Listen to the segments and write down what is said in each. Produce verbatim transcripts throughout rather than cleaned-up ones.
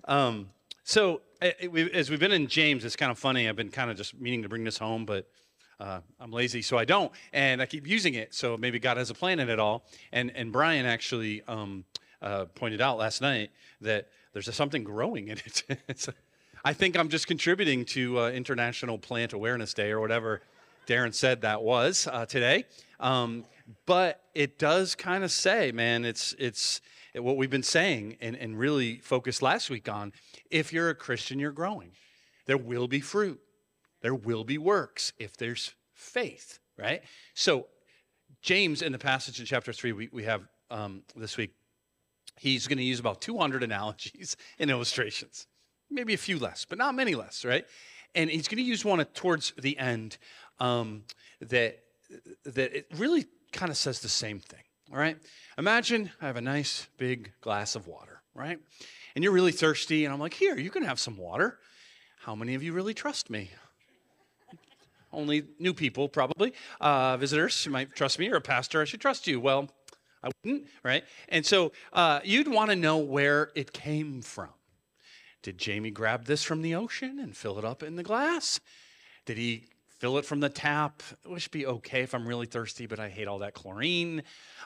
Um, so eh, eh, we, as we've been in James, it's kind of funny. I've been kind of just meaning to bring this home, but uh, I'm lazy, so I don't, and I keep using it. So maybe God has a plan in it all. And and Brian actually um, uh, pointed out last night that there's something growing in it. It's a, I think I'm just contributing to uh, International Plant Awareness Day or whatever Darren said that was uh, today. Um, but it does kind of say, man, it's it's what we've been saying and, and really focused last week on. If you're a Christian, you're growing. There will be fruit. There will be works if there's faith, right? So James, in the passage in chapter three we, we have um, this week, he's going to use about two hundred analogies and illustrations. Maybe a few less, but not many less, right? And he's going to use one towards the end um, that, that it really kind of says the same thing, all right? Imagine I have a nice big glass of water, right? And you're really thirsty, and I'm like, here, you can have some water. How many of you really trust me? Only new people, probably. Uh, visitors, you might trust me, or a pastor, I should trust you. Well, I wouldn't, right? And so uh, you'd want to know where it came from. Did Jamie grab this from the ocean and fill it up in the glass? Did he fill it from the tap? It would be okay if I'm really thirsty, but I hate all that chlorine.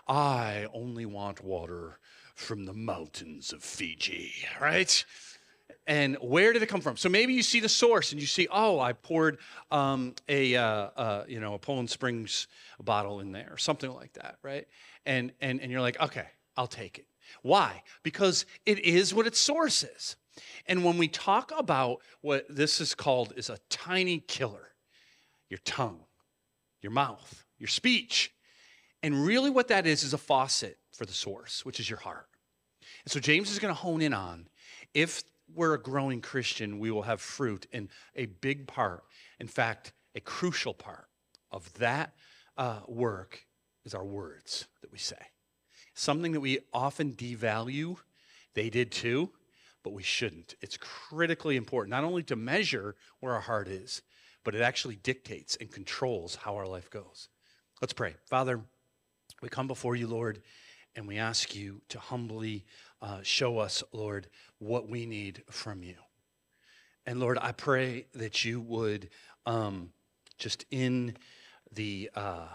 I only want water from the mountains of Fiji, right? And where did it come from? So maybe you see the source and you see, oh, I poured um, a uh, uh, you know a Poland Springs bottle in there, or something like that, right? And and and you're like, okay, I'll take it. Why? Because it is what its source is. And when we talk about what this is called is a tiny killer, your tongue, your mouth, your speech, and really what that is is a faucet for the source, which is your heart. And so James is going to hone in on, if we're a growing Christian, we will have fruit, and a big part, in fact, a crucial part of that uh, work is our words that we say. Something that we often devalue, they did too, but we shouldn't. It's critically important, not only to measure where our heart is, but it actually dictates and controls how our life goes. Let's pray. Father, we come before you, Lord, and we ask you to humbly uh, show us, Lord, what we need from you. And Lord, I pray that you would um, just in the uh,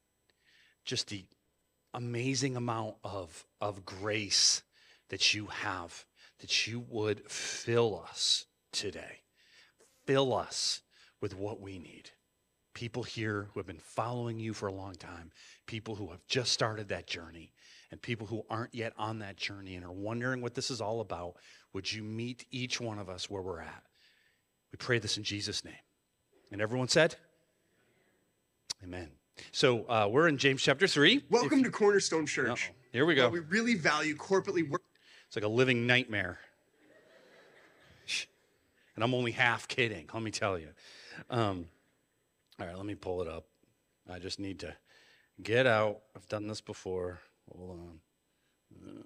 just the amazing amount of of grace that you have, that you would fill us today. Fill us with what we need. People here who have been following you for a long time, people who have just started that journey, and people who aren't yet on that journey and are wondering what this is all about, would you meet each one of us where we're at? We pray this in Jesus' name. And everyone said, amen. So uh, we're in James chapter three. Welcome If, to Cornerstone Church. Uh-oh. Here we go. We really value corporately work. It's like a living nightmare. And I'm only half kidding, let me tell you. Um, all right, let me pull it up. I just need to get out. I've done this before. Hold on. Uh,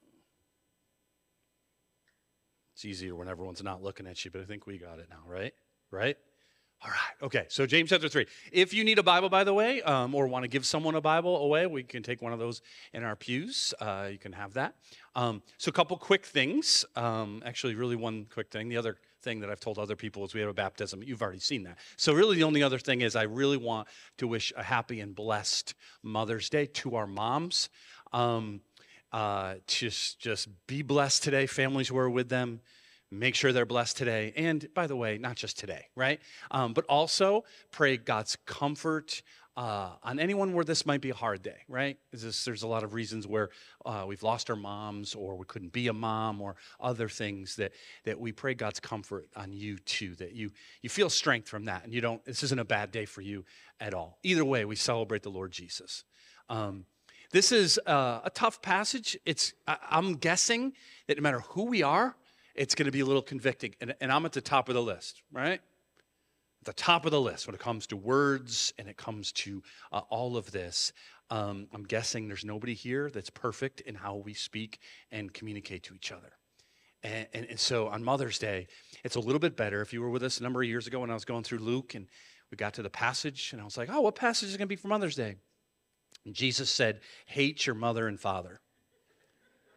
it's easier when everyone's not looking at you, but I think we got it now, right? Right? All right. Okay. So James chapter three. If you need a Bible, by the way, um, or want to give someone a Bible away, we can take one of those in our pews. Uh, you can have that. Um, so a couple quick things. Um, actually, really one quick thing. The other thing that I've told other people is we have a baptism. You've already seen that. So really the only other thing is I really want to wish a happy and blessed Mother's Day to our moms. Um, uh, just, just be blessed today. Families who are with them, make sure they're blessed today. And by the way, not just today, right? Um, but also pray God's comfort uh, on anyone where this might be a hard day, right? This, there's a lot of reasons where uh, we've lost our moms, or we couldn't be a mom, or other things that that we pray God's comfort on you too, that you you feel strength from that, and you don't. This isn't a bad day for you at all. Either way, we celebrate the Lord Jesus. Um, this is uh, a tough passage. It's I, I'm guessing that no matter who we are, it's going to be a little convicting. And, and I'm at the top of the list, right? At the top of the list when it comes to words and it comes to uh, all of this. Um, I'm guessing there's nobody here that's perfect in how we speak and communicate to each other. And, and, and so on Mother's Day, it's a little bit better. If you were with us a number of years ago when I was going through Luke and we got to the passage and I was like, oh, what passage is going to be for Mother's Day? And Jesus said, hate your mother and father.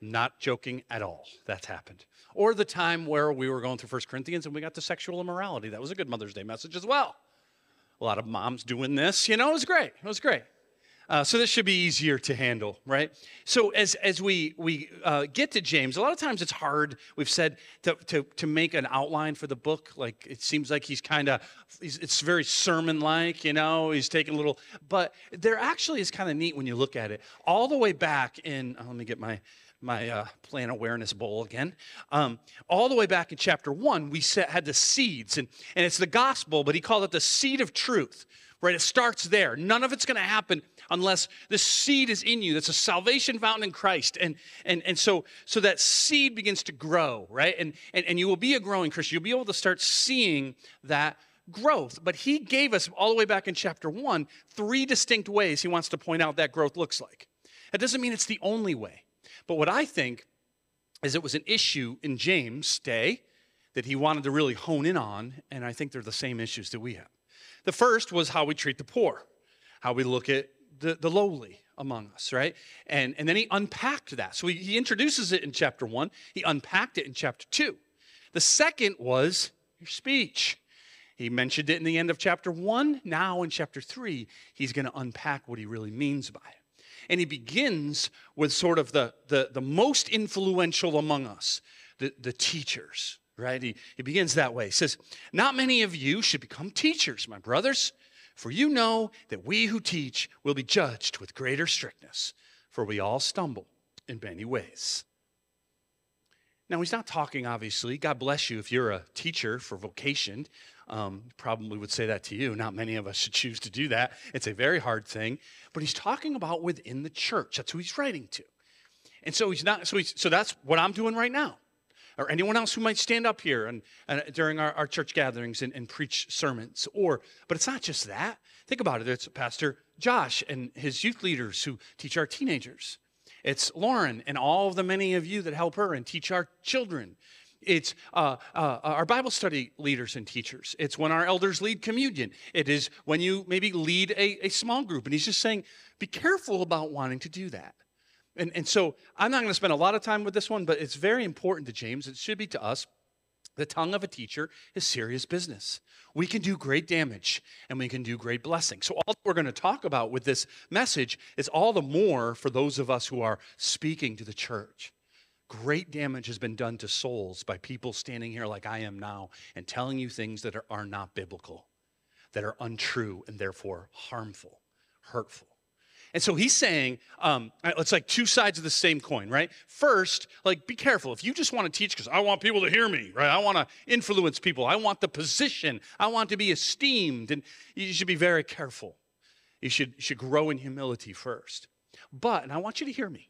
Not joking at all. That's happened. Or the time where we were going through First Corinthians and we got to sexual immorality. That was a good Mother's Day message as well. A lot of moms doing this. You know, it was great. It was great. Uh, so this should be easier to handle, right? So as as we we uh, get to James, a lot of times it's hard, we've said, to to, to make an outline for the book. Like, it seems like he's kind of, it's very sermon-like, you know, he's taking a little, but there actually is kind of neat when you look at it. All the way back in, oh, let me get my, my uh, plan awareness bowl again. Um, all the way back in chapter one, we set, had the seeds, and, and it's the gospel, but he called it the seed of truth. Right, it starts there. None of it's going to happen unless the seed is in you. That's a salvation fountain in Christ. And and and so so that seed begins to grow, right? And and, and you will be a growing Christian. You'll be able to start seeing that growth. But he gave us, all the way back in chapter one, three distinct ways he wants to point out that growth looks like. That doesn't mean it's the only way. But what I think is it was an issue in James' day that he wanted to really hone in on, and I think they're the same issues that we have. The first was how we treat the poor, how we look at the, the lowly among us, right? And, and then he unpacked that. So he, he introduces it in chapter one. He unpacked it in chapter two. The second was your speech. He mentioned it in the end of chapter one. Now in chapter three, he's going to unpack what he really means by it. And he begins with sort of the, the, the most influential among us, the, the teachers. Right? He, he begins that way. He says, not many of you should become teachers, my brothers, for you know that we who teach will be judged with greater strictness, for we all stumble in many ways. Now, he's not talking, obviously. God bless you if you're a teacher for vocation. Um, probably would say that to you. Not many of us should choose to do that. It's a very hard thing. But he's talking about within the church. That's who he's writing to. And so he's not. So he's, so that's what I'm doing right now. Or anyone else who might stand up here and, and during our, our church gatherings and, and preach sermons. Or, but it's not just that. Think about it. It's Pastor Josh and his youth leaders who teach our teenagers. It's Lauren and all of the many of you that help her and teach our children. It's uh, uh, our Bible study leaders and teachers. It's when our elders lead communion. It is when you maybe lead a, a small group. And he's just saying, be careful about wanting to do that. And, and so I'm not going to spend a lot of time with this one, but it's very important to James. It should be to us. The tongue of a teacher is serious business. We can do great damage, and we can do great blessing. So all we're going to talk about with this message is all the more for those of us who are speaking to the church. Great damage has been done to souls by people standing here like I am now and telling you things that are, are not biblical, that are untrue, and therefore harmful, hurtful. And so he's saying, um, it's like two sides of the same coin, right? First, like, be careful. If you just want to teach because I want people to hear me, right? I want to influence people. I want the position. I want to be esteemed. And you should be very careful. You should, you should grow in humility first. But, and I want you to hear me,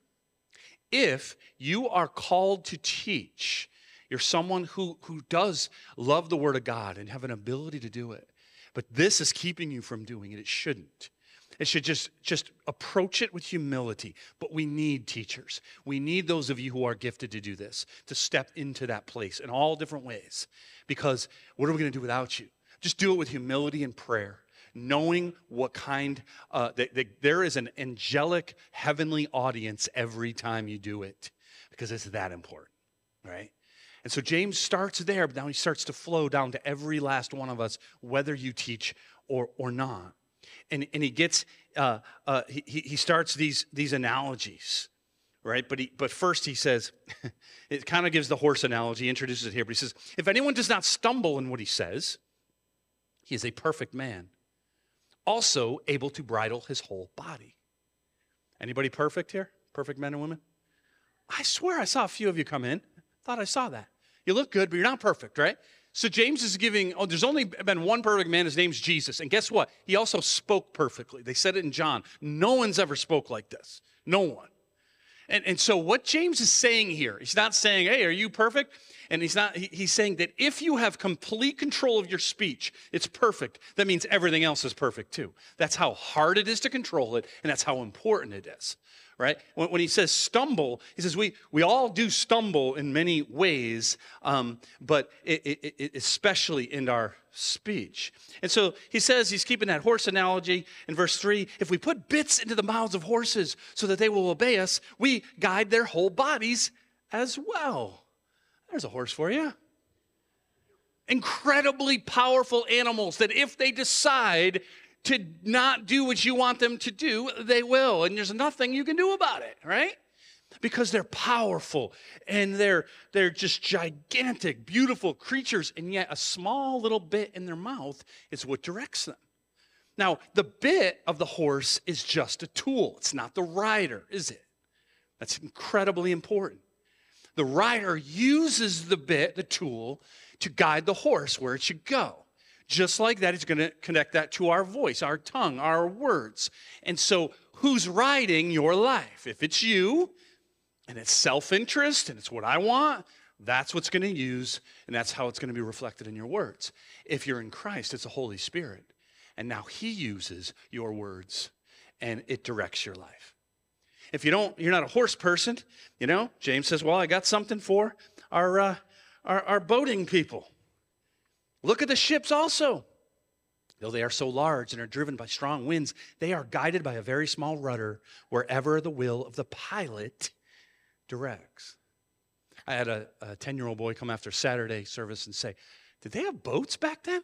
if you are called to teach, you're someone who, who does love the Word of God and have an ability to do it, but this is keeping you from doing it, it shouldn't. It should just, just approach it with humility. But we need teachers. We need those of you who are gifted to do this, to step into that place in all different ways. Because what are we going to do without you? Just do it with humility and prayer, knowing what kind, uh, that, that there is an angelic heavenly audience every time you do it. Because it's that important, right? And so James starts there, but now he starts to flow down to every last one of us, whether you teach or, or not. And, and he gets, uh, uh, he, he starts these, these analogies, right? But he, but first he says, it kind of gives the horse analogy, introduces it here, but he says, if anyone does not stumble in what he says, he is a perfect man, also able to bridle his whole body. Anybody perfect here? Perfect men and women? I swear I saw a few of you come in. Thought I saw that. You look good, but you're not perfect, right? So James is giving, oh, there's only been one perfect man. His name's Jesus. And guess what? He also spoke perfectly. They said it in John. No one's ever spoke like this. No one. And, and so what James is saying here, he's not saying, hey, are you perfect? And he's not, he, he's saying that if you have complete control of your speech, it's perfect. That means everything else is perfect too. That's how hard it is to control it, and that's how important it is. right? When, when he says stumble, he says we, we all do stumble in many ways, um, but it, it, it, especially in our speech. And so he says, he's keeping that horse analogy in verse three. If we put bits into the mouths of horses so that they will obey us, we guide their whole bodies as well. There's a horse for you. Incredibly powerful animals that if they decide to not do what you want them to do, they will. And there's nothing you can do about it, right? Because they're powerful and they're, they're just gigantic, beautiful creatures. And yet a small little bit in their mouth is what directs them. Now, the bit of the horse is just a tool. It's not the rider, is it? That's incredibly important. The rider uses the bit, the tool, to guide the horse where it should go. Just like that, it's going to connect that to our voice, our tongue, our words. And so who's riding your life? If it's you, and it's self-interest, and it's what I want, that's what's going to use, and that's how it's going to be reflected in your words. If you're in Christ, it's the Holy Spirit. And now he uses your words, and it directs your life. If you don't, you're not a horse person, you know, James says, well, I got something for our, uh, our, our boating people. Look at the ships also. Though they are so large and are driven by strong winds, they are guided by a very small rudder wherever the will of the pilot directs. I had a ten-year-old boy come after Saturday service and say, did they have boats back then?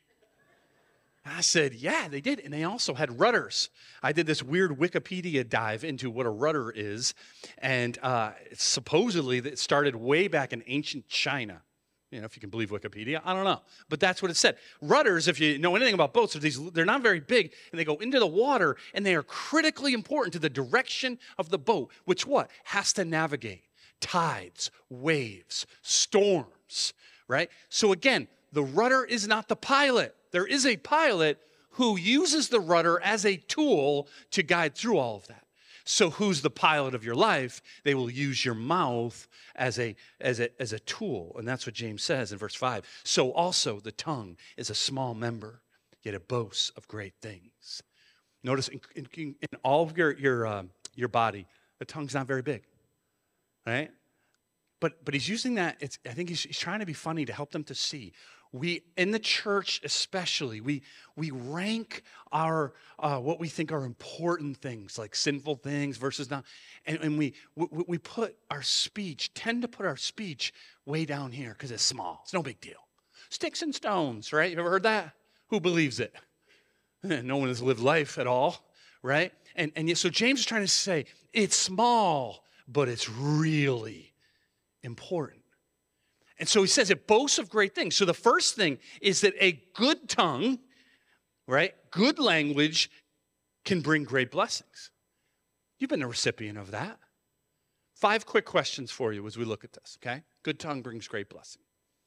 And I said, yeah, they did. And they also had rudders. I did this weird Wikipedia dive into what a rudder is. And uh, supposedly it started way back in ancient China. You know, if you can believe Wikipedia, I don't know. But that's what it said. Rudders, if you know anything about boats, are these, they're not very big, and they go into the water, and they are critically important to the direction of the boat, which what? Has to navigate tides, waves, storms, right? So again, the rudder is not the pilot. There is a pilot who uses the rudder as a tool to guide through all of that. So who's the pilot of your life? They will use your mouth as a, as a, as a tool. And that's what James says in verse five. So also the tongue is a small member, yet it boasts of great things. Notice in, in, in all of your, your, um, your body, the tongue's not very big, right? But, but he's using that, it's, I think he's, he's trying to be funny to help them to see. We, in the church especially, we, we rank our, uh, what we think are important things, like sinful things versus not, and, and we, we, we put our speech, tend to put our speech way down here because it's small. It's no big deal. Sticks and stones, right? You ever heard that? Who believes it? No one has lived life at all, right? And, and so James is trying to say, it's small, but it's really important. And so he says it boasts of great things. So the first thing is that a good tongue, right, good language can bring great blessings. You've been the recipient of that. Five quick questions for you as we look at this, okay? Good tongue brings great blessing.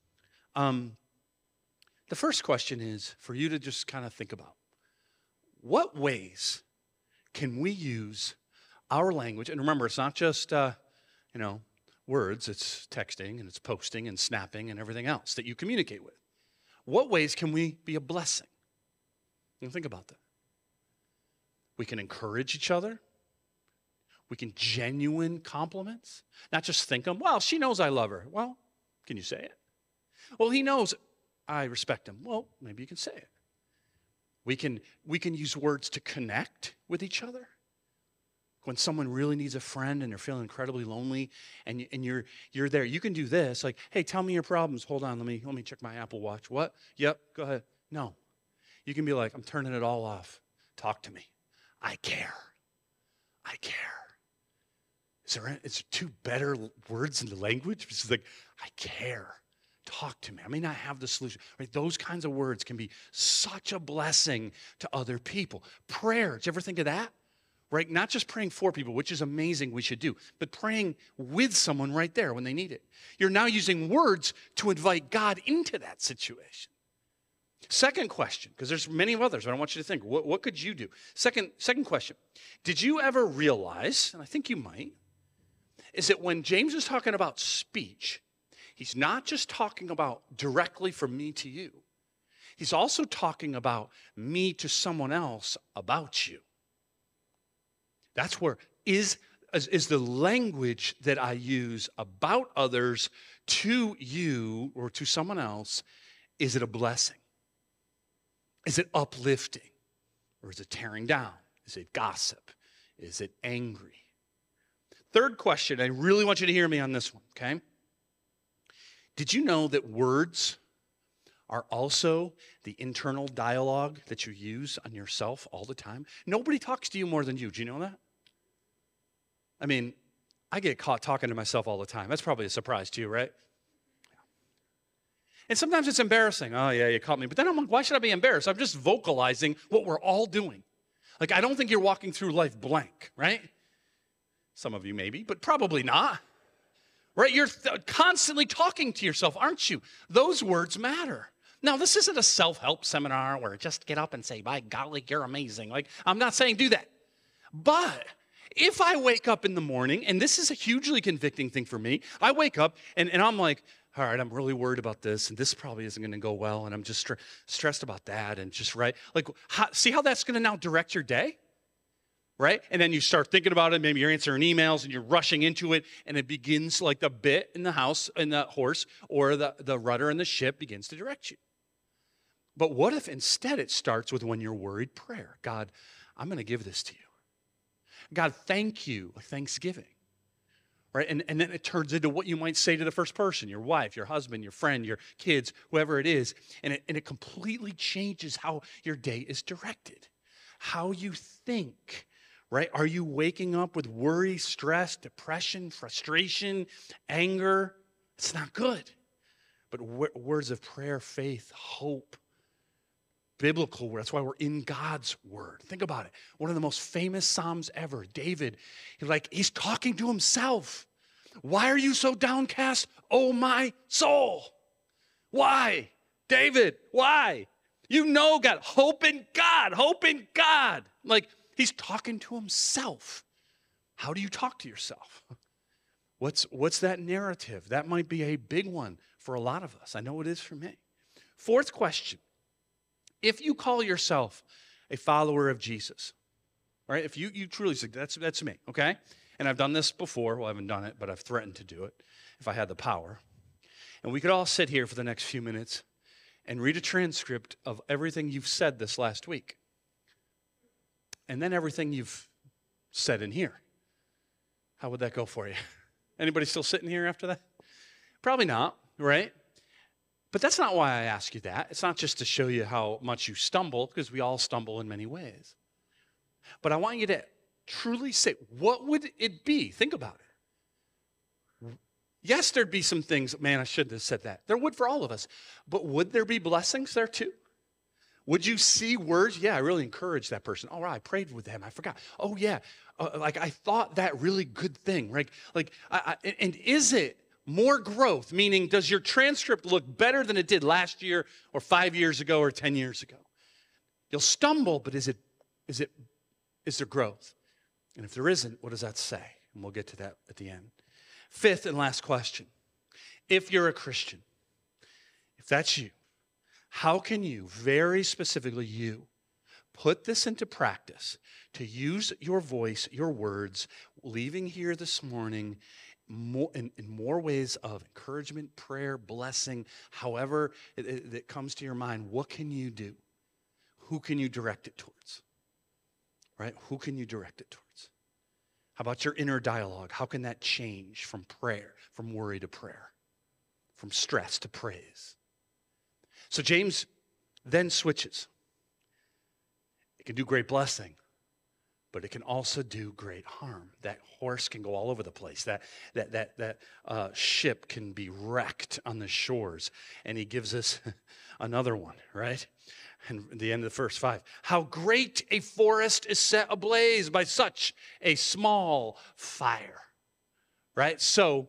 Um, the first question is for you to just kind of think about. What ways can we use our language? And remember, it's not just, uh, you know, words, it's texting and it's posting and snapping and everything else that you communicate with. What ways can we be a blessing? You know, think about that. We can encourage each other. We can genuine compliments, not just think them. Well, she knows I love her. Well, can you say it? Well, he knows I respect him. Well, maybe you can say it. We can, we can use words to connect with each other. When someone really needs a friend and they're feeling incredibly lonely and, and you're, you're there, you can do this. Like, hey, tell me your problems. Hold on, let me, let me check my Apple Watch. What? Yep, go ahead. No. You can be like, I'm turning it all off. Talk to me. I care. I care. Is there, is there two better words in the language? It's like, I care. Talk to me. I may not have the solution. Right? Those kinds of words can be such a blessing to other people. Prayer, did you ever think of that? Right? Not just praying for people, which is amazing, we should do, but praying with someone right there when they need it. You're now using words to invite God into that situation. Second question, because there's many others. I don't want you to think, what, what could you do? Second, second question, did you ever realize, and I think you might, is that when James is talking about speech, he's not just talking about directly from me to you. He's also talking about me to someone else about you. That's where is is, is the language that I use about others to you or to someone else, is it a blessing? Is it uplifting? Or is it tearing down? Is it gossip? Is it angry? Third question, I really want you to hear me on this one, okay? Did you know that words are also the internal dialogue that you use on yourself all the time? Nobody talks to you more than you. Do you know that? I mean, I get caught talking to myself all the time. That's probably a surprise to you, right? And sometimes it's embarrassing. Oh, yeah, you caught me. But then I'm like, why should I be embarrassed? I'm just vocalizing what we're all doing. Like, I don't think you're walking through life blank, right? Some of you maybe, but probably not. Right? You're th- constantly talking to yourself, aren't you? Those words matter. Now, this isn't a self-help seminar where just get up and say, by golly, you're amazing. Like, I'm not saying do that. But if I wake up in the morning, and this is a hugely convicting thing for me, I wake up and, and I'm like, all right, I'm really worried about this, and this probably isn't going to go well, and I'm just stre- stressed about that, and just, right? Like, how, see how that's going to now direct your day? Right? And then you start thinking about it, maybe you're answering emails, and you're rushing into it, and it begins like the bit in the house, in the horse, or the, the rudder in the ship begins to direct you. But what if instead it starts with when you're worried prayer? God, I'm going to give this to you. God, thank you, thanksgiving. Right? And, and then it turns into what you might say to the first person, your wife, your husband, your friend, your kids, whoever it is. And it, and it completely changes how your day is directed, how you think, right? Are you waking up with worry, stress, depression, frustration, anger? It's not good. But w- words of prayer, faith, hope, biblical word. That's why we're in God's word. Think about it. One of the most famous Psalms ever. David, he's like, he's talking to himself. Why are you so downcast, oh my soul? Why? David, why? You know God. Hope in God. Hope in God. Like, he's talking to himself. How do you talk to yourself? What's, what's that narrative? That might be a big one for a lot of us. I know it is for me. Fourth question. If you call yourself a follower of Jesus, right? If you, you truly say, that's, that's me, okay? And I've done this before. Well, I haven't done it, but I've threatened to do it if I had the power. And we could all sit here for the next few minutes and read a transcript of everything you've said this last week. And then everything you've said in here. How would that go for you? Anybody still sitting here after that? Probably not, right? But that's not why I ask you that. It's not just to show you how much you stumble, because we all stumble in many ways. But I want you to truly say, what would it be? Think about it. Yes, there'd be some things, man, I shouldn't have said that. There would for all of us. But would there be blessings there too? Would you see words? Yeah, I really encouraged that person. All right, I prayed with them. I forgot. Oh, yeah, uh, like I thought that really good thing. Right? Like, I, I, and is it more growth? Meaning, does your transcript look better than it did last year or five years ago or ten years ago? You'll stumble, but is it, is it, is there growth? And if there isn't, what does that say? And we'll get to that at the end. Fifth and last question. If you're a Christian, if that's you, how can you, very specifically you, put this into practice to use your voice, your words, leaving here this morning more, in, in more ways of encouragement, prayer, blessing, however it, it, it comes to your mind? What can you do? Who can you direct it towards? Right? Who can you direct it towards? How about your inner dialogue? How can that change from prayer, from worry to prayer, from stress to praise? So James then switches. It can do great blessing, but it can also do great harm. That horse can go all over the place. That that that that uh, ship can be wrecked on the shores. And he gives us another one, right? And at the end of the first five, how great a forest is set ablaze by such a small fire, right? So,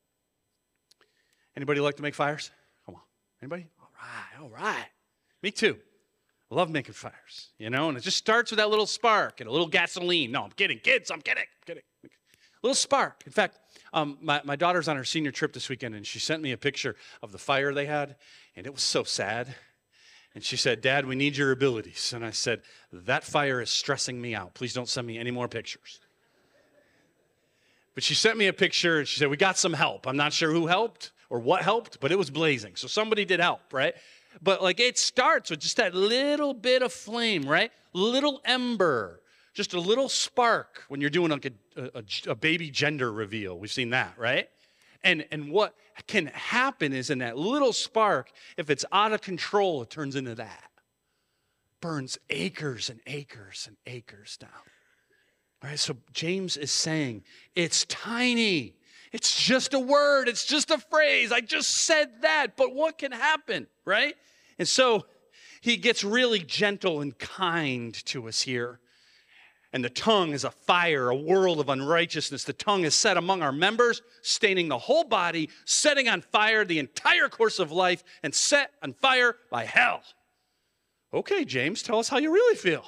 anybody like to make fires? Come on, anybody? All right, all right. Me too. I love making fires, you know, and it just starts with that little spark and a little gasoline. No, I'm kidding, kids, I'm kidding, I'm kidding. A little spark. In fact, um, my, my daughter's on her senior trip this weekend, and she sent me a picture of the fire they had, and it was so sad. And she said, Dad, we need your abilities. And I said, that fire is stressing me out. Please don't send me any more pictures. But she sent me a picture and she said, we got some help. I'm not sure who helped or what helped, but it was blazing. So somebody did help, right? But like it starts with just that little bit of flame, right? Little ember, just a little spark when you're doing like a, a, a baby gender reveal. We've seen that, right? And, and what can happen is in that little spark, if it's out of control, it turns into that. Burns acres and acres and acres down. All right, so James is saying, it's tiny. It's just a word. It's just a phrase. I just said that, but what can happen, right? And so he gets really gentle and kind to us here. And the tongue is a fire, a world of unrighteousness. The tongue is set among our members, staining the whole body, setting on fire the entire course of life, and set on fire by hell. Okay, James, tell us how you really feel.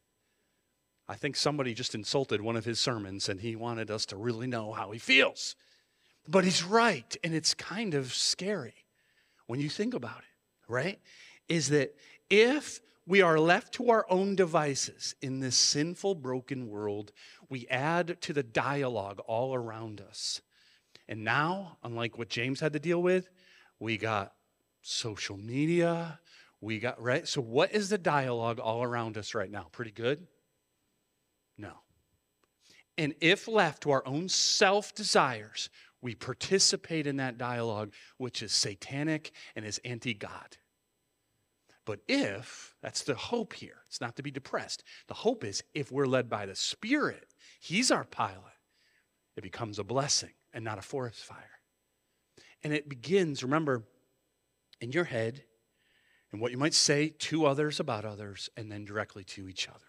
I think somebody just insulted one of his sermons, and he wanted us to really know how he feels. But he's right, and it's kind of scary when you think about it, right? Is that if we are left to our own devices in this sinful, broken world, we add to the dialogue all around us. And now, unlike what James had to deal with, we got social media, we got, right? So what is the dialogue all around us right now? Pretty good? No. And if left to our own self-desires, we participate in that dialogue, which is satanic and is anti-God. But if, that's the hope here, it's not to be depressed. The hope is if we're led by the Spirit, He's our pilot, it becomes a blessing and not a forest fire. And it begins, remember, in your head and what you might say to others about others and then directly to each other.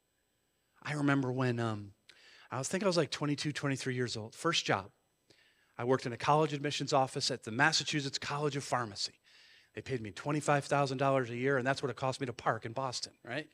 I remember when um, I was think I was like twenty-two, twenty-three years old, first job. I worked in a college admissions office at the Massachusetts College of Pharmacy. They paid me twenty-five thousand dollars a year, and that's what it cost me to park in Boston, right?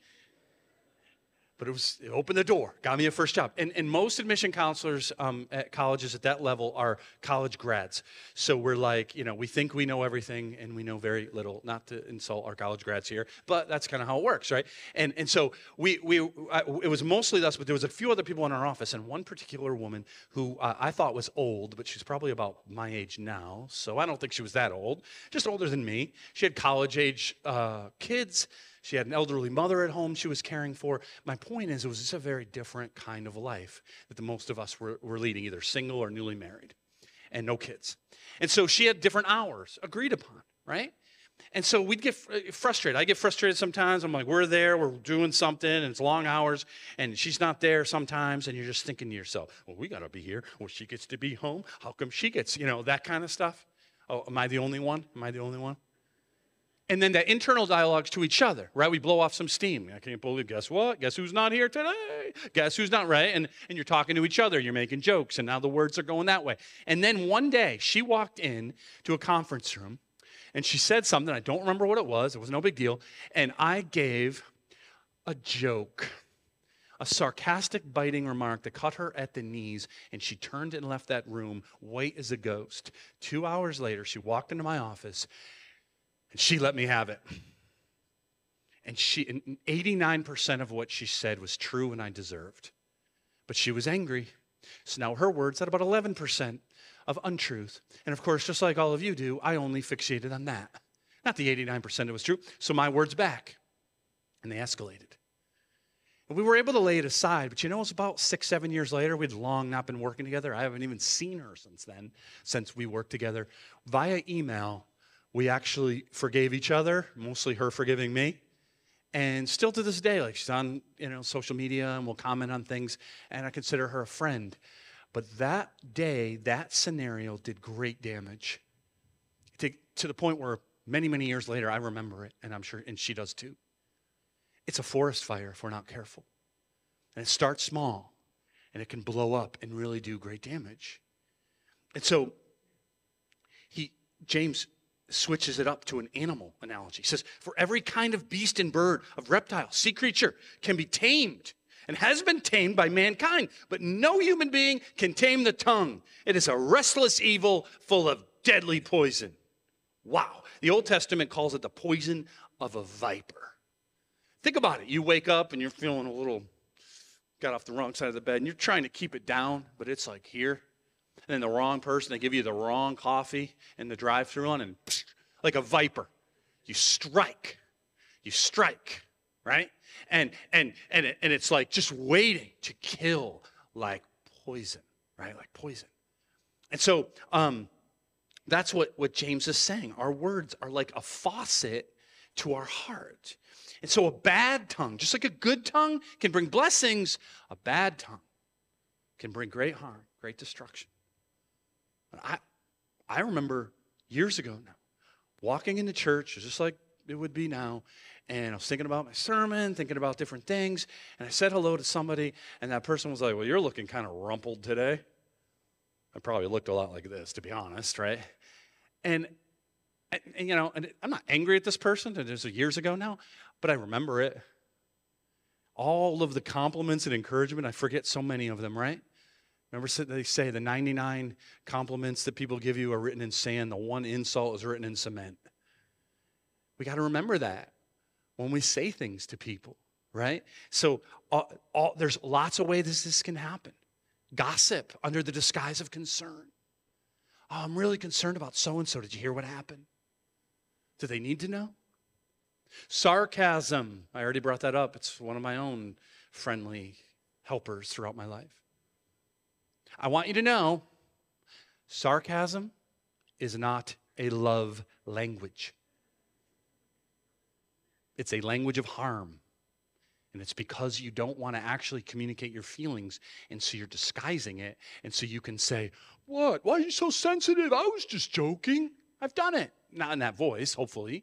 But it was, it opened the door, got me a first job. And, and most admission counselors um, at colleges at that level are college grads. So we're like, you know, we think we know everything and we know very little, not to insult our college grads here, but that's kind of how it works, right? And and so we, we I, it was mostly us, but there was a few other people in our office, and one particular woman who uh, I thought was old, but she's probably about my age now, so I don't think she was that old, just older than me. She had college-age uh, kids. She had an elderly mother at home she was caring for. My point is, it was just a very different kind of life that the most of us were, were leading, either single or newly married, and no kids. And so she had different hours agreed upon, right? And so we'd get frustrated. I get frustrated sometimes. I'm like, we're there, we're doing something, and it's long hours, and she's not there sometimes, and you're just thinking to yourself, well, we got to be here. Well, she gets to be home. How come she gets, you know, that kind of stuff? Oh, am I the only one? Am I the only one? And then the internal dialogues to each other, right? We blow off some steam. I can't believe, guess what? Guess who's not here today? Guess who's not, right? And, and you're talking to each other. You're making jokes, and now the words are going that way. And then one day, she walked in to a conference room, and she said something. I don't remember what it was. It was no big deal. And I gave a joke, a sarcastic, biting remark that cut her at the knees, and she turned and left that room white as a ghost. Two hours later, she walked into my office, and she let me have it. And she, and eighty-nine percent of what she said was true and I deserved. But she was angry. So now her words had about eleven percent of untruth. And of course, just like all of you do, I only fixated on that. Not the eighty-nine percent that was true. So my words back. And they escalated. And we were able to lay it aside. But you know, it was about six, seven years later. We'd long not been working together. I haven't even seen her since then, since we worked together. Via email, we actually forgave each other, mostly her forgiving me. And still to this day, like she's on, you know, social media and will comment on things, and I consider her a friend. But that day, that scenario did great damage to, to the point where many, many years later, I remember it, and I'm sure, and she does too. It's a forest fire if we're not careful. And it starts small, and it can blow up and really do great damage. And so, he, James, switches it up to an animal analogy. He says, for every kind of beast and bird, of reptile, sea creature can be tamed and has been tamed by mankind, but no human being can tame the tongue. It is a restless evil full of deadly poison. Wow. The Old Testament calls it the poison of a viper. Think about it. You wake up and you're feeling a little, got off the wrong side of the bed, and you're trying to keep it down, but it's like here, And then the wrong person, they give you the wrong coffee in the drive-thru one, and like a viper, you strike. You strike, right? And and and it, and it's like just waiting to kill like poison, right? Like poison. And so um, that's what, what James is saying. Our words are like a faucet to our heart. And so a bad tongue, just like a good tongue can bring blessings, a bad tongue can bring great harm, great destruction. I I remember years ago now, walking into church, just like it would be now, and I was thinking about my sermon, thinking about different things, and I said hello to somebody, and that person was like, well, you're looking kind of rumpled today. I probably looked a lot like this, to be honest, right? And, and, and you know, and I'm not angry at this person, it was years ago now, but I remember it. All of the compliments and encouragement, I forget so many of them, right? Remember they say the ninety-nine compliments that people give you are written in sand, the one insult is written in cement. We got to remember that when we say things to people, right? So all, all, there's lots of ways this, this can happen. Gossip under the disguise of concern. Oh, I'm really concerned about so-and-so. Did you hear what happened? Do they need to know? Sarcasm. I already brought that up. It's one of my own friendly helpers throughout my life. I want you to know, sarcasm is not a love language. It's a language of harm. And it's because you don't want to actually communicate your feelings, and so you're disguising it, and so you can say, what? Why are you so sensitive? I was just joking. I've done it. Not in that voice, hopefully.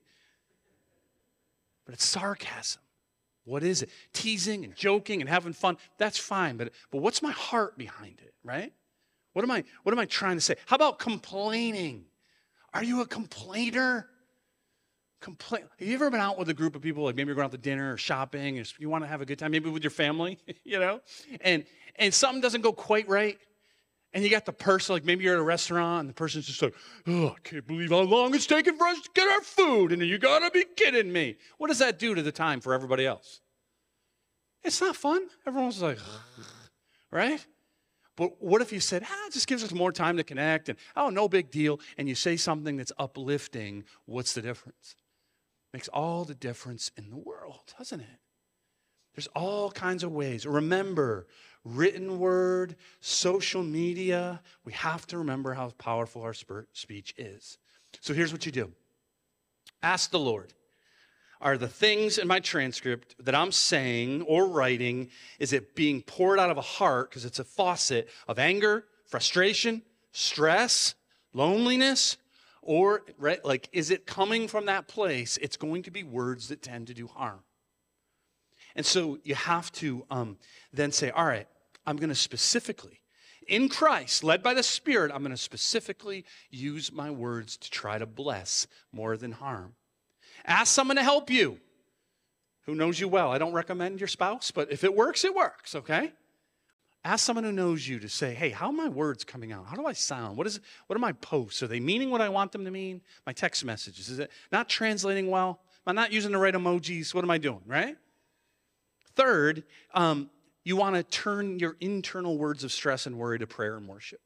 But it's sarcasm. What is it? Teasing and joking and having fun. That's fine, but, but what's my heart behind it, right? What am I, what am I trying to say? How about complaining? Are you a complainer? Complain. Have you ever been out with a group of people, like maybe you're going out to dinner or shopping, or you want to have a good time, maybe with your family, you know, and and something doesn't go quite right, and you got the person, like maybe you're at a restaurant, and the person's just like, oh, I can't believe how long it's taking for us to get our food, and you got to be kidding me. What does that do to the time for everybody else? It's not fun. Everyone's like, right? But what if you said, ah, it just gives us more time to connect, and oh, no big deal, and you say something that's uplifting, what's the difference? Makes all the difference in the world, doesn't it? There's all kinds of ways. Remember, written word, social media, we have to remember how powerful our speech is. So here's what you do. Ask the Lord, are the things in my transcript that I'm saying or writing, is it being poured out of a heart, because it's a faucet of anger, frustration, stress, loneliness, or, right, like, is it coming from that place? It's going to be words that tend to do harm. And so you have to um, then say, all right, I'm going to specifically, in Christ, led by the Spirit, I'm going to specifically use my words to try to bless more than harm. Ask someone to help you who knows you well. I don't recommend your spouse, but if it works, it works, okay? Ask someone who knows you to say, hey, how are my words coming out? How do I sound? What is? What are my posts? Are they meaning what I want them to mean? My text messages, is it not translating well? Am I not using the right emojis? What am I doing, right? Third, um, you want to turn your internal words of stress and worry to prayer and worship.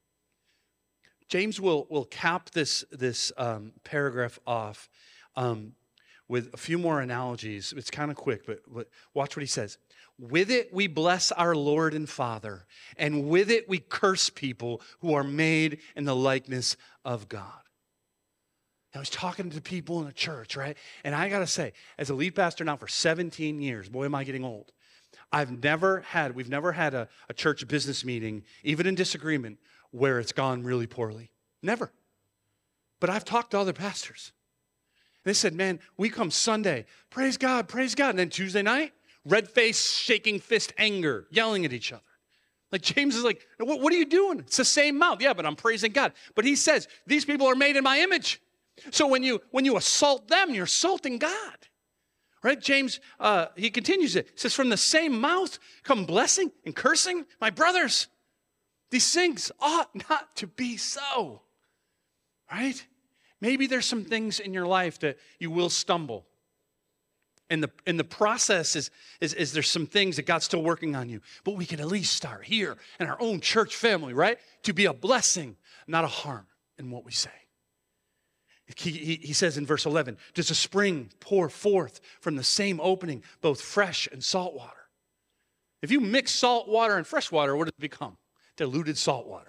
James will, will cap this, this um, paragraph off um, with a few more analogies. It's kind of quick, but, but watch what he says. With it we bless our Lord and Father, and with it we curse people who are made in the likeness of God. I was talking to people in the church, right? And I got to say, as a lead pastor now for seventeen years, boy, am I getting old. I've never had, we've never had a, a church business meeting, even in disagreement, where it's gone really poorly. Never. But I've talked to other pastors. They said, man, we come Sunday, praise God, praise God. And then Tuesday night, red face, shaking fist, anger, yelling at each other. Like James is like, what, what are you doing? It's the same mouth. Yeah, but I'm praising God. But he says, these people are made in my image. So when you when you assault them, you're assaulting God. Right? James, uh, he continues it. He says, from the same mouth come blessing and cursing. My brothers, these things ought not to be so. Right? Maybe there's some things in your life that you will stumble. And the, and the process is, is, is there's some things that God's still working on you. But we can at least start here in our own church family, right? To be a blessing, not a harm in what we say. He, he, he says in verse eleven, does a spring pour forth from the same opening, both fresh and salt water? If you mix salt water and fresh water, what does it become? Diluted salt water.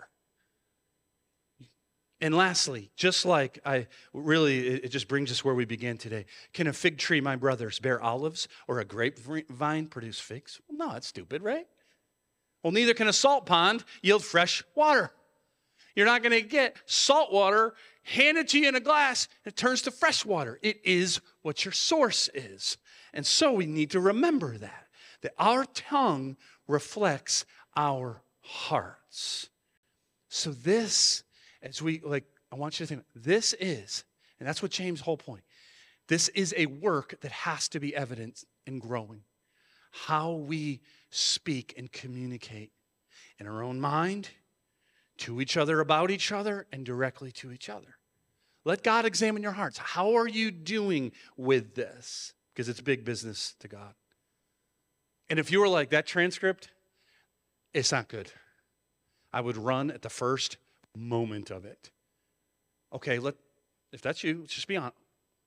And lastly, just like I really, it just brings us where we began today. Can a fig tree, my brothers, bear olives, or a grapevine produce figs? Well, no, that's stupid, right? Well, neither can a salt pond yield fresh water. You're not going to get salt water handed to you in a glass. It turns to fresh water. It is what your source is. And so we need to remember that, that our tongue reflects our hearts. So this, as we, like, I want you to think, this is, and that's what James' whole point, this is a work that has to be evident and growing. How we speak and communicate in our own mind, to each other, about each other, and directly to each other. Let God examine your hearts. How are you doing with this? Because it's big business to God. And if you were like, that transcript, it's not good, I would run at the first moment of it. Okay, let if that's you, let's just be honest.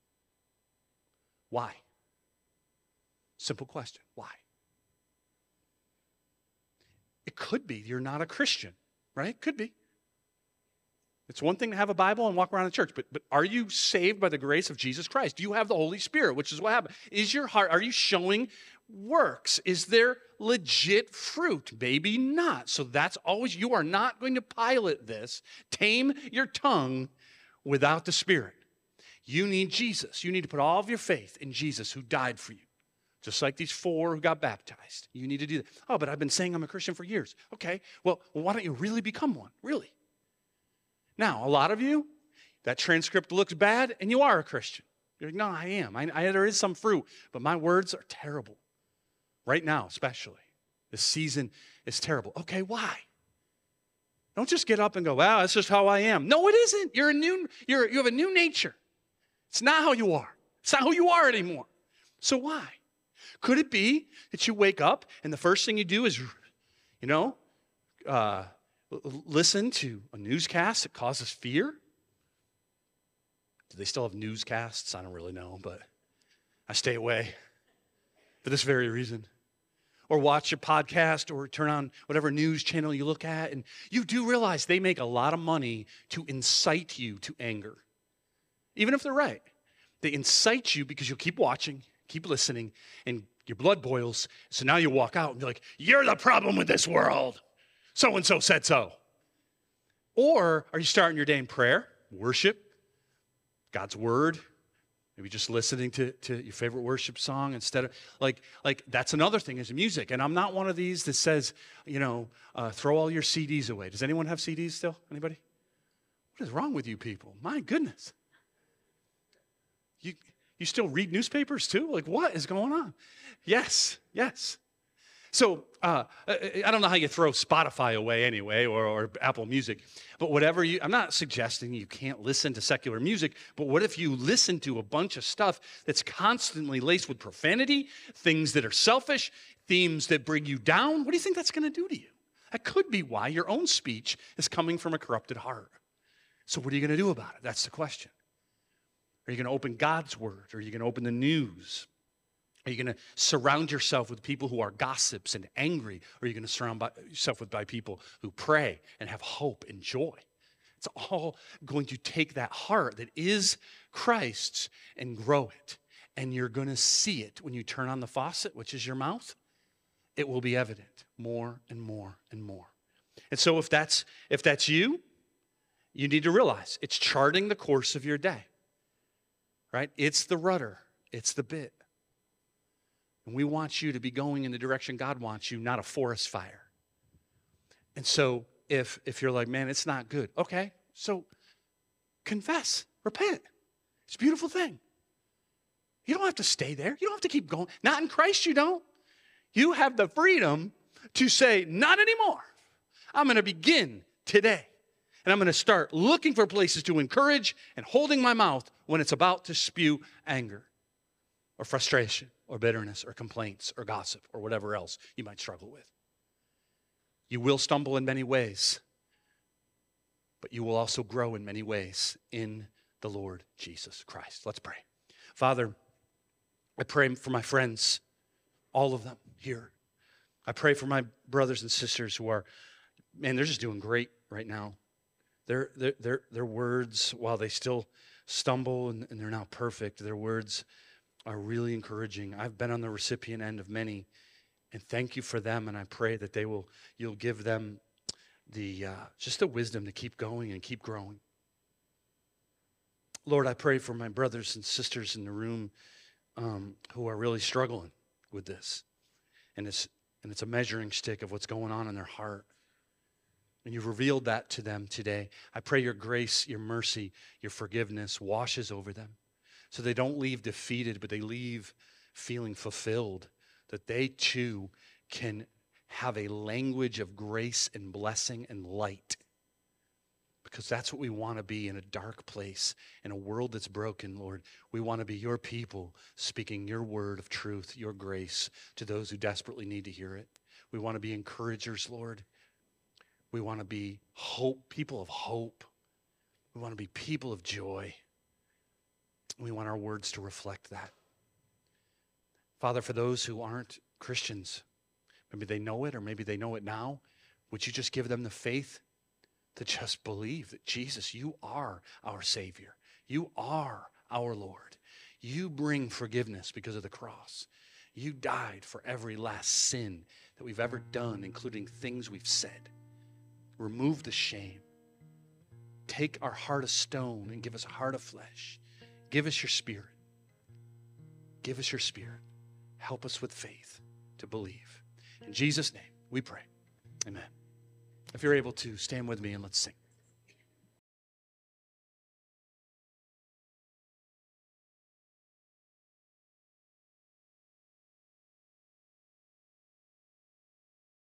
Why? Simple question. Why? It could be you're not a Christian, right? Could be. It's one thing to have a Bible and walk around the church, but, but are you saved by the grace of Jesus Christ? Do you have the Holy Spirit, which is what happened? Is your heart, are you showing works? Is there legit fruit? Maybe not. So that's always, you are not going to pilot this, tame your tongue without the Spirit. You need Jesus. You need to put all of your faith in Jesus who died for you. Just like these four who got baptized. You need to do that. Oh, but I've been saying I'm a Christian for years. Okay, well, well why don't you really become one? Really? Now, a lot of you, that transcript looks bad, and you are a Christian. You're like, no, I am. I, I, there is some fruit, but my words are terrible. Right now, especially. This season is terrible. Okay, why? Don't just get up and go, wow, that's just how I am. No, it isn't. You're a new, you're, you have a new nature. It's not how you are. It's not who you are anymore. So why? Could it be that you wake up and the first thing you do is, you know, uh, listen to a newscast that causes fear? Do they still have newscasts? I don't really know, but I stay away for this very reason. Or watch a podcast or turn on whatever news channel you look at, and you do realize they make a lot of money to incite you to anger. Even if they're right. They incite you because you'll keep watching, keep listening, and your blood boils. So now you walk out and be like, you're the problem with this world. So-and-so said so. Or are you starting your day in prayer, worship, God's word, maybe just listening to, to your favorite worship song instead of, like, like that's another thing is music. And I'm not one of these that says, you know, uh, throw all your C Ds away. Does anyone have C Ds still? Anybody? What is wrong with you people? My goodness. You, you still read newspapers too? Like, what is going on? Yes, yes. So uh, I don't know how you throw Spotify away anyway, or, or Apple Music, but whatever you, I'm not suggesting you can't listen to secular music, but what if you listen to a bunch of stuff that's constantly laced with profanity, things that are selfish, themes that bring you down? What do you think that's going to do to you? That could be why your own speech is coming from a corrupted heart. So what are you going to do about it? That's the question. Are you going to open God's word? Or are you going to open the news? Are you going to surround yourself with people who are gossips and angry? Or are you going to surround by, yourself with by people who pray and have hope and joy? It's all going to take that heart that is Christ's and grow it. And you're going to see it when you turn on the faucet, which is your mouth. It will be evident more and more and more. And so if that's if that's you, you need to realize it's charting the course of your day. Right? It's the rudder. It's the bit. And we want you to be going in the direction God wants you, not a forest fire. And so if if you're like, man, it's not good. Okay, so confess, repent. It's a beautiful thing. You don't have to stay there. You don't have to keep going. Not in Christ, you don't. You have the freedom to say, not anymore. I'm going to begin today. And I'm going to start looking for places to encourage and holding my mouth when it's about to spew anger or frustration or bitterness or complaints or gossip or whatever else you might struggle with. You will stumble in many ways, but you will also grow in many ways in the Lord Jesus Christ. Let's pray. Father, I pray for my friends, all of them here. I pray for my brothers and sisters who are, man, they're just doing great right now. Their, their, their, their words, while they still stumble and, and they're not perfect, their words are really encouraging. I've been on the recipient end of many, and thank you for them, and I pray that they will, you'll give them the uh, just the wisdom to keep going and keep growing. Lord, I pray for my brothers and sisters in the room um, who are really struggling with this, and it's and it's a measuring stick of what's going on in their heart. And you've revealed that to them today. I pray your grace, your mercy, your forgiveness washes over them so they don't leave defeated, but they leave feeling fulfilled, that they too can have a language of grace and blessing and light, because that's what we want to be in a dark place, in a world that's broken, Lord. We want to be your people speaking your word of truth, your grace to those who desperately need to hear it. We want to be encouragers, Lord. We want to be hope, people of hope. We want to be people of joy. We want our words to reflect that. Father, for those who aren't Christians, maybe they know it or maybe they know it now, would you just give them the faith to just believe that Jesus, you are our Savior. You are our Lord. You bring forgiveness because of the cross. You died for every last sin that we've ever done, including things we've said. Remove the shame. Take our heart of stone and give us a heart of flesh. Give us your spirit. Give us your spirit. Help us with faith to believe. In Jesus' name, we pray. Amen. If you're able to, stand with me and let's sing.